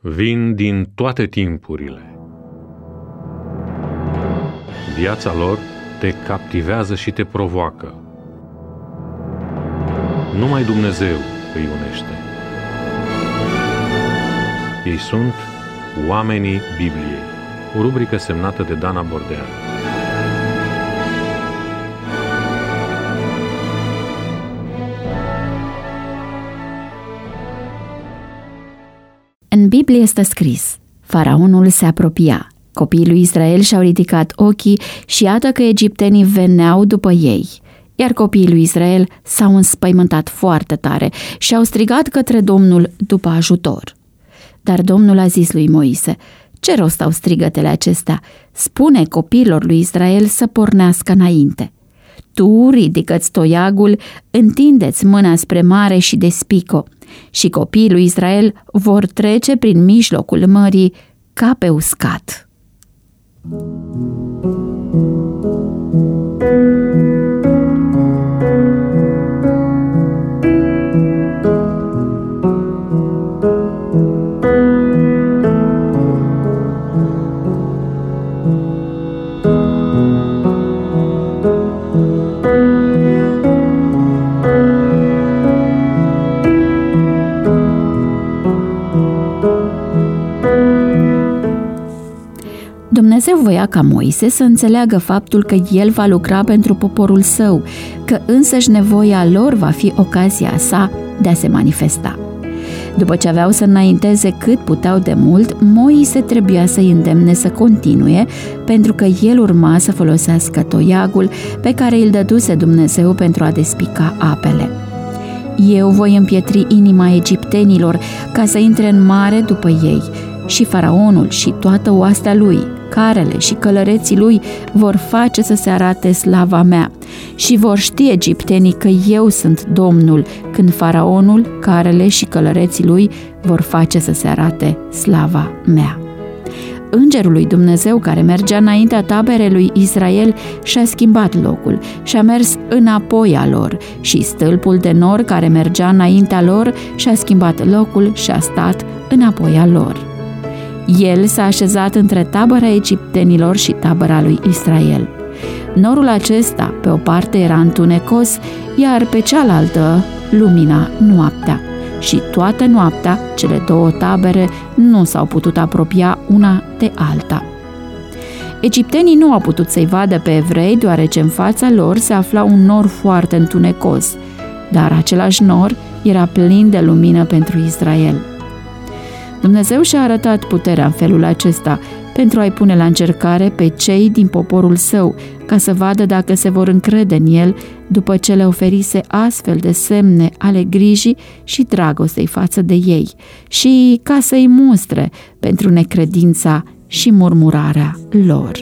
vin din toate timpurile. Viața lor te captivează și te provoacă. Numai Dumnezeu îi unește. Ei sunt Oamenii Bibliei, o rubrică semnată de Dana Bordean. În Biblie este scris: Faraonul se apropia. Copiii lui Israel și-au ridicat ochii și iată că egiptenii veneau după ei. Iar copiii lui Israel s-au înspăimântat foarte tare și au strigat către Domnul după ajutor. Dar Domnul a zis lui Moise: ce rost au strigătele acestea? Spune copiilor lui Israel să pornească înainte. Tu ridică-ți toiagul, întindeți mâna spre mare și despică-o, și copiii lui Israel vor trece prin mijlocul mării ca pe uscat. Dumnezeu voia ca Moise să înțeleagă faptul că el va lucra pentru poporul său, că însăși nevoia lor va fi ocazia sa de a se manifesta. După ce aveau să înainteze cât puteau de mult, Moise trebuia să-i îndemne să continue, pentru că el urma să folosească toiagul pe care îl dăduse Dumnezeu pentru a despica apele. Eu voi împietri inima egiptenilor ca să intre în mare după ei, și faraonul și toată oastea lui, carele și călăreții lui vor face să se arate slava mea și vor ști egiptenii că eu sunt Domnul, când faraonul, carele și călăreții lui vor face să se arate slava mea. Îngerul lui Dumnezeu care mergea înaintea taberei lui Israel și-a schimbat locul și a mers înapoi a lor, și stâlpul de nor care mergea înaintea lor și-a schimbat locul și a stat înapoi a lor. El s-a așezat între tabăra egiptenilor și tabăra lui Israel. Norul acesta pe o parte era întunecos, iar pe cealaltă lumina noaptea. Și toată noaptea cele două tabere nu s-au putut apropia una de alta. Egiptenii nu au putut să-i vadă pe evrei, deoarece în fața lor se afla un nor foarte întunecos, dar același nor era plin de lumină pentru Israel. Dumnezeu și-a arătat puterea în felul acesta pentru a-i pune la încercare pe cei din poporul său, ca să vadă dacă se vor încrede în el după ce le oferise astfel de semne ale grijii și dragostei față de ei, și ca să-i mustre pentru necredința și murmurarea lor.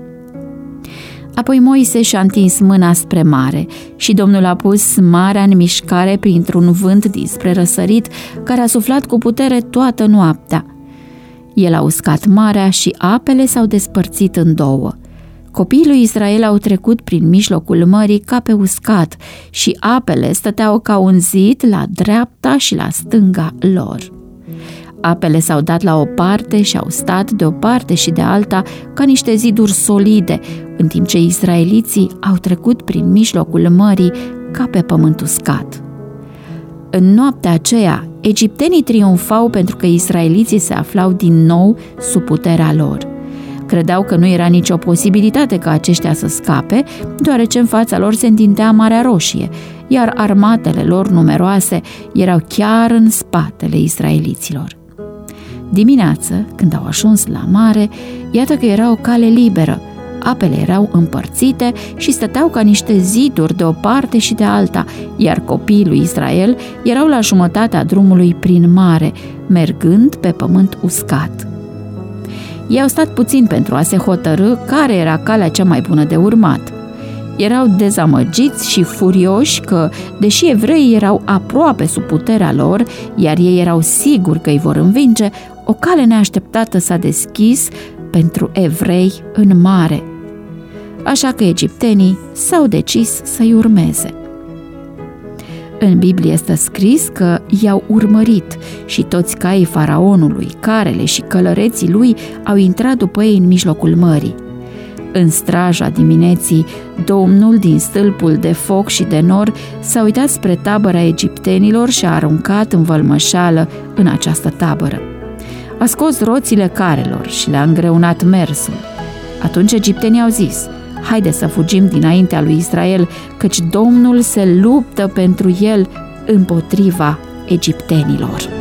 Apoi Moise și-a întins mâna spre mare și Domnul a pus marea în mișcare printr-un vânt dinspre răsărit care a suflat cu putere toată noaptea. El a uscat marea și apele s-au despărțit în două. Copiii lui Israel au trecut prin mijlocul mării ca pe uscat și apele stăteau ca un zid la dreapta și la stânga lor. Apele s-au dat la o parte și au stat de o parte și de alta ca niște ziduri solide, în timp ce israeliții au trecut prin mijlocul mării ca pe pământ uscat. În noaptea aceea, egiptenii triumfau pentru că israeliții se aflau din nou sub puterea lor. Credeau că nu era nicio posibilitate ca aceștia să scape, deoarece în fața lor se întindea Marea Roșie, iar armatele lor numeroase erau chiar în spatele israeliților. Dimineață, când au ajuns la mare, iată că era o cale liberă. Apele erau împărțite și stăteau ca niște ziduri de o parte și de alta, iar copiii lui Israel erau la jumătatea drumului prin mare, mergând pe pământ uscat. Ei au stat puțin pentru a se hotărî care era calea cea mai bună de urmat. Erau dezamăgiți și furioși că, deși evreii erau aproape sub puterea lor, iar ei erau siguri că îi vor învinge, o cale neașteptată s-a deschis pentru evrei în mare. Așa că egiptenii s-au decis să-i urmeze. În Biblie este scris că i-au urmărit și toți caii faraonului, carele și călăreții lui au intrat după ei în mijlocul mării. În straja dimineții, Domnul din stâlpul de foc și de nor s-a uitat spre tabăra egiptenilor și a aruncat învălmășeală în această tabără. A scos roțile carelor și le-a îngreunat mersul. Atunci egiptenii au zis: haide să fugim dinaintea lui Israel, căci Domnul se luptă pentru el împotriva egiptenilor.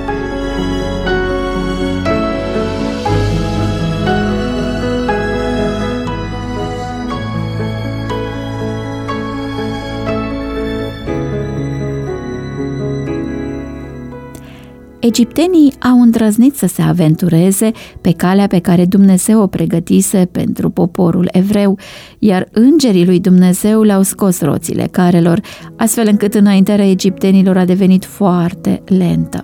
Egiptenii au îndrăznit să se aventureze pe calea pe care Dumnezeu o pregătise pentru poporul evreu, iar îngerii lui Dumnezeu le-au scos roțile carelor, astfel încât înaintarea egiptenilor a devenit foarte lentă.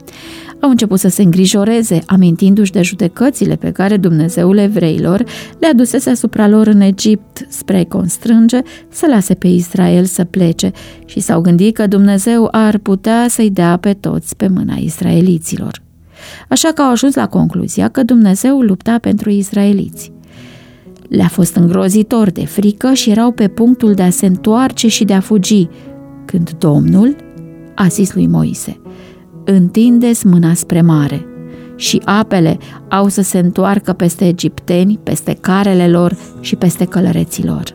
Au început să se îngrijoreze, amintindu-și de judecățile pe care Dumnezeul evreilor le adusese asupra lor în Egipt spre a-i constrânge să lase pe Israel să plece și s-au gândit că Dumnezeu ar putea să-i dea pe toți pe mâna israeliților. Așa că au ajuns la concluzia că Dumnezeu lupta pentru israeliți. Le-a fost îngrozitor de frică și erau pe punctul de a se întoarce și de a fugi, când Domnul a zis lui Moise: întindeți mâna spre mare, și apele au să se întoarcă peste egipteni, peste carele lor și peste călăreții lor.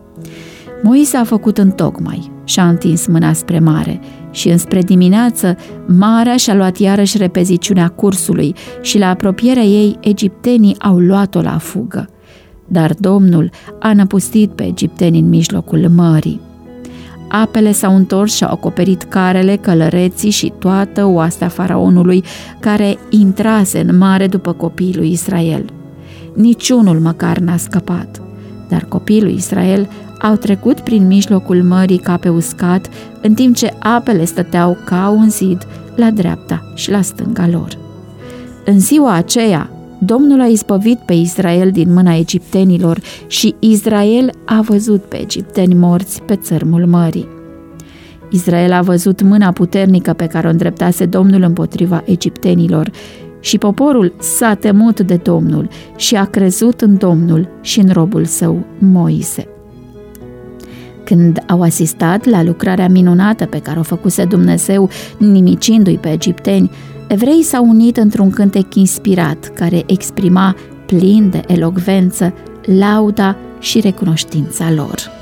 Moise a făcut întocmai și a întins mâna spre mare și înspre dimineață marea și-a luat iarăși repeziciunea cursului și la apropierea ei egiptenii au luat-o la fugă. Dar Domnul a năpustit pe egipteni în mijlocul mării. Apele s-au întors și au acoperit carele, călăreții și toată oastea faraonului care intrase în mare după copiii lui Israel. Niciunul măcar n-a scăpat, dar copiii lui Israel au trecut prin mijlocul mării ca pe uscat, în timp ce apele stăteau ca un zid la dreapta și la stânga lor. În ziua aceea, Domnul a izbăvit pe Israel din mâna egiptenilor și Israel a văzut pe egipteni morți pe țărmul mării. Israel a văzut mâna puternică pe care o îndreptase Domnul împotriva egiptenilor și poporul s-a temut de Domnul și a crezut în Domnul și în robul său Moise. Când au asistat la lucrarea minunată pe care o făcuse Dumnezeu nimicindu-i pe egipteni, evreii s-au unit într-un cântec inspirat care exprima plin de elocvență lauda și recunoștința lor.